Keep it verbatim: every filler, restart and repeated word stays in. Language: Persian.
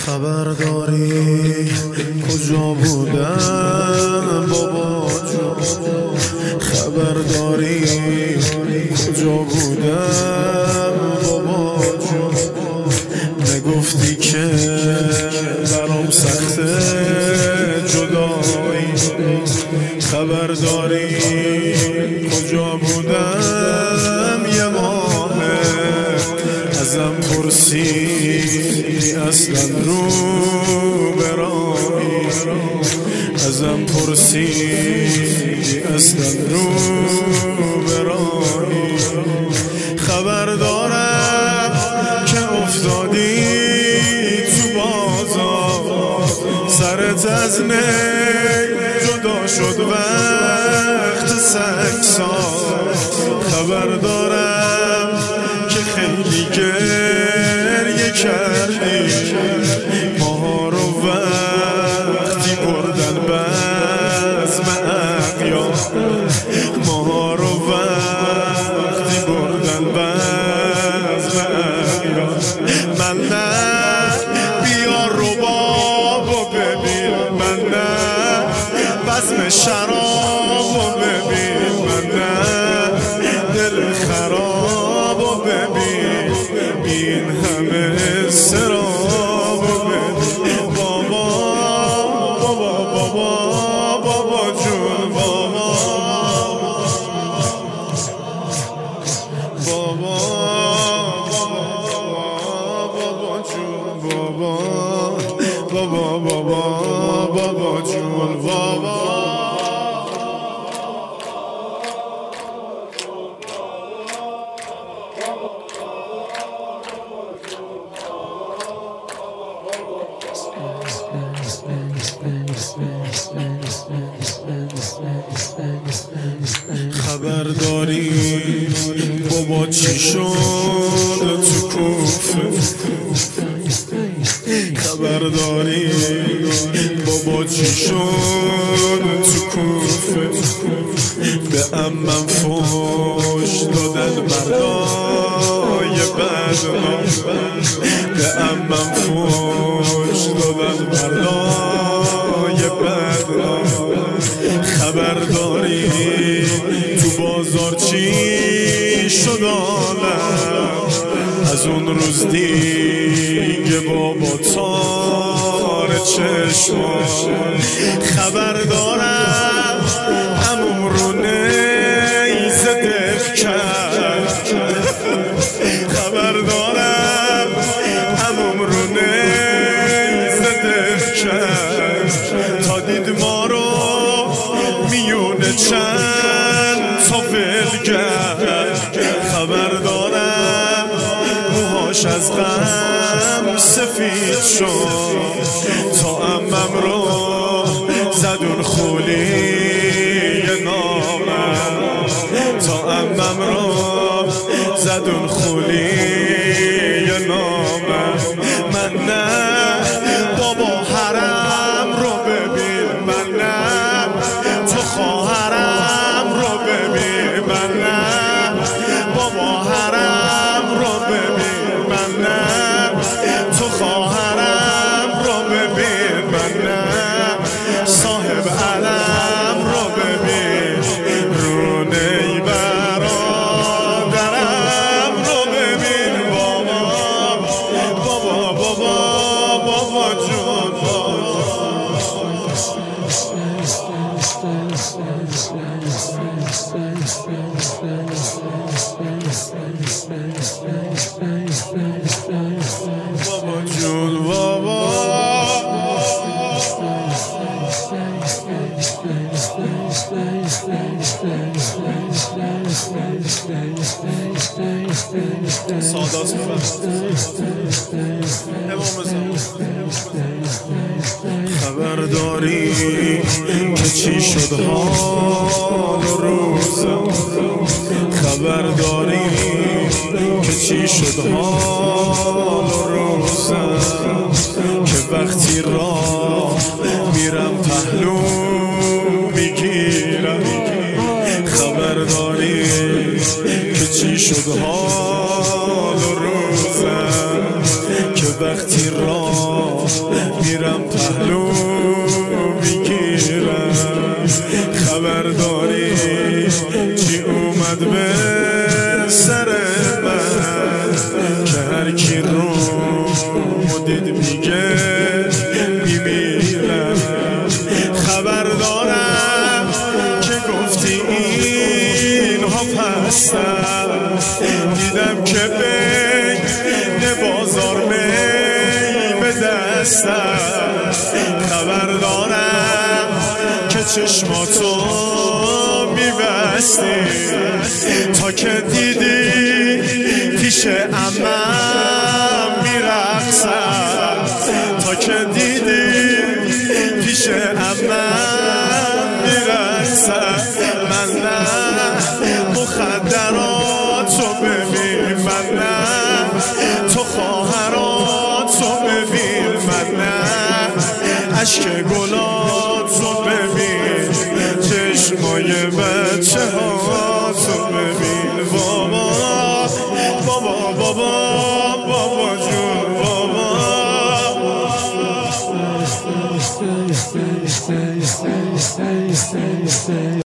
خبرداری کجا بودم بابا جون، خبرداری کجا بودم بابا جون، نگفتی که برام سخته جدایی، خبرداری کجا بودم یه ماهه ازم پرسیدی اصلا رو برایی، ازم پرسیدی اصلا رو برایی، خبردارم که افتادی تو بازار، سرت از نی جدا شد وقت سگسار، خبردارم که خیلی گریه کردی ماها رو وقتی بردن بزم اغیار، ماها رو وقتی بردن بزم اغیار، من نه بیار ربابو ببین، من نه بزم شرابو ببین، من نه دل خرابو ببین، این همه استرابو ببین، بابا بابا بابا بابا جون، بابا بابا بابا جون، بابا بابا بابا بابا جون، بابا خبرداری بابا چی شد تو کوفه، خبرداری بابا چی شد تو کوفه، به عمم فوش دادن مردای بدنام، به عمم فوش دادن مردای بدنام، خبرداری تو بازار چی شد آلم، از اون روز دیگه بابا تار چشمان، خبردارم عموم رو نیزه دق کرد، خبردارم عموم رو نیزه دق کرد، تا دید ما رو میونه چند تا ولگرد، خبردارم موهاش از غم سفید شد، تا عمم رو زدون خولی نامم، تا عمم رو زدون خولی نامم، من نه بابا حرم رو ببین، من نه تو خواهرم رو ببین، من نه بابا حرم رو ببین، من نه تو خواهرم رو ببین، من نه صاحب علم رو ببین، رونه برادرم رو ببین، بابا بابا بابا بابا جون، بابا جون، بابا سادات خبرداری که چی شد حال و روزم، خبرداری که چی شد حال و روزم، که وقتی راه میرم پهلو میگیرم، خبرداری که چی شد حال و روزم، که وقتی راه میرم پهلو میگیرم. خبرداری چی اومد به سر من که هر کی رو مدید میگه میمیرم. خبر دارم که گفتی اینها پستم، دیدم که بین بازار می به دستم. خبر دارم که چشماتو میبستی تا که دیدی پیش عمم میرقصم، تا که دیدی پیش عمم میرقصم. من نه مخدراتو ببین، من نه تو خواهراتو ببین، من نه اشک گلاتو ببین، چشمای بچه هاتو ببین. بابا بابا بابا بابا جون بابا.